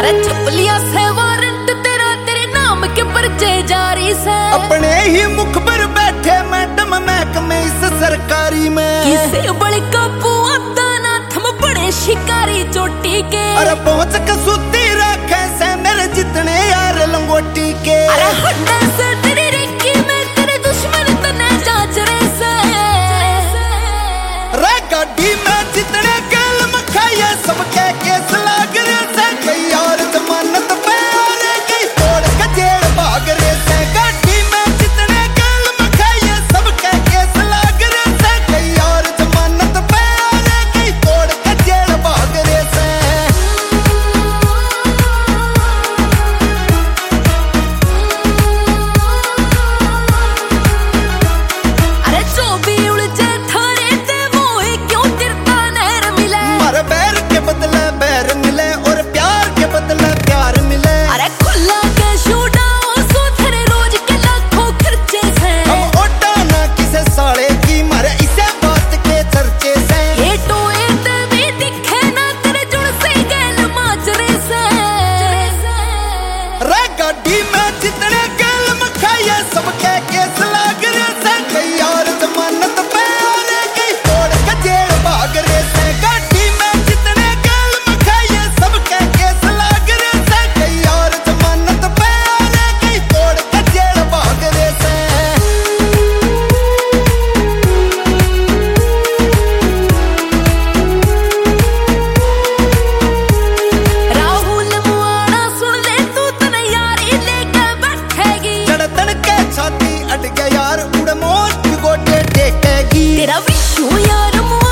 अरे छप लिया से वारंट तेरा, तेरे नाम के पर्चे जारी से। अपने ही मुख पर बैठे मैडम महकमे इस सरकारी में। किसे बड़े काबू आता ना थम बड़े शिकारी चोटी के। अरे पहुंच कसूती रखे से मेरे जितने यार लंगोटी के। अरे हड्डे से तेरी रिक्की में तेरे दुश्मन तने जांच रहे से। रे गाड़ी में जितने गल मखाए सबके केस लाग रहे से। कई और जमानत पे और कई तोड़ के जेल भाग रहे से। गाड़ी में जितने गल मखाए सबके केस लाग रहे से। कई और जमानत पे और कई तोड़ के जेल भाग रहे से। अरे जो भी उलझे थारे ते वो क्यों तिरता नहर मिले। मारे बैर के बदले बैर मिले और प्यार के बदले प्यार मिले। अरे खुला के शूटा सो तेरे रोज के लाखों खर्चे से। हम ओटा ना किसे साले की मारे इसे बात के चर्चे से। ये टोए ते भी दिखे ना तेरे जुड़ से गैल माचरे से। रे गाड़ी में जितने गल मखाए सबके केस लाग रहे से। कई और जमानत पे और कई तोड़ के जेल भाग रहे से। गाड़ी में जितने गल मखाए सबके केस लाग रहे से। कई और जमानत पे और कई तोड़ के जेल भाग रहे से। राहुल मुआना सुन ले तू तने यारी लेके बैठेगी। चढ़तन के छाती अट गया यार उड़ मोट गोटे टेकेगी। तेरा विश्व यार